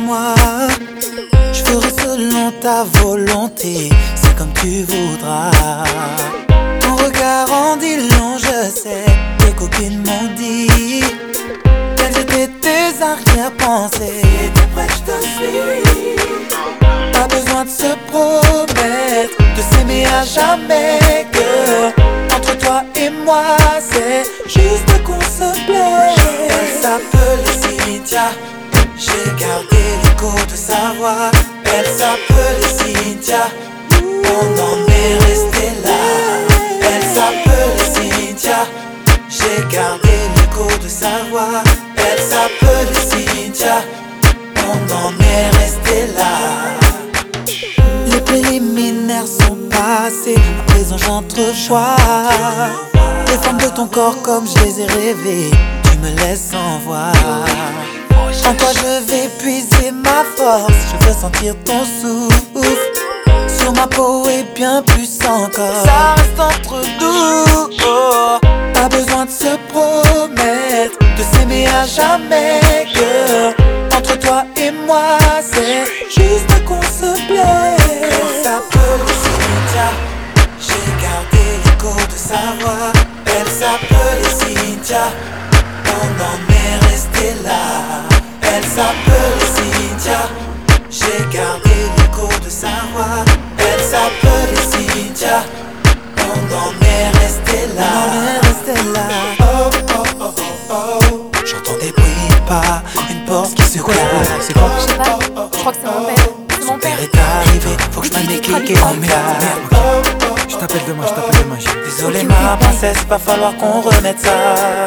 moi. Je ferai selon ta volonté, c'est comme tu voudras. Ton regard en dit long, je sais, tes copines m'ont dit quelles étaient tes arrière-pensées. Si t'es prêt, je te suis. Pas besoin de se promettre de s'aimer à jamais, que entre toi et moi c'est juste qu'on se plaît. Elle s'appelle Cynthia, j'ai gardé l'écho de sa voix. Elle s'appelle Cynthia, on en est resté là. Elle s'appelle Cynthia, j'ai gardé l'écho de sa voix. Elle s'appelle Cynthia, on en est resté là. Les préliminaires sont passés, à présent j'entrevois les formes de ton corps comme je les ai rêvées. Tu me laisses en voir. En toi je vais puiser ma force. Je veux sentir ton souffle sur ma peau et bien plus encore. Ça reste entre nous, oh. Pas besoin de se promettre de s'aimer à jamais, que entre toi et moi c'est juste qu'on se plaît. Elle s'appelle Cynthia, j'ai gardé l'écho de sa voix. Elle s'appelle Cynthia, on en est resté là. Elle s'appelle Cynthia, j'ai gardé l'écho de sa voix. Elle s'appelle Cynthia, on en est resté là. Oh oh oh oh oh. J'entends des bruits de pas, une porte qui se claque. C'est quoi? Je sais pas, je crois que c'est mon père. C'est mon père. Est arrivé, faut que je m'en équipe et en merde. Je t'appelle demain, chérie. Désolé ma princesse, va falloir qu'on remette ça.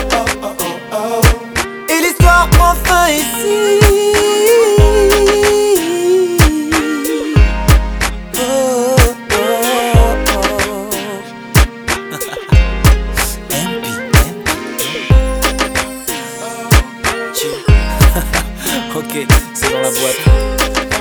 Et l'histoire prend fin ici. Oh, oh, oh. Ok, c'est dans la boîte.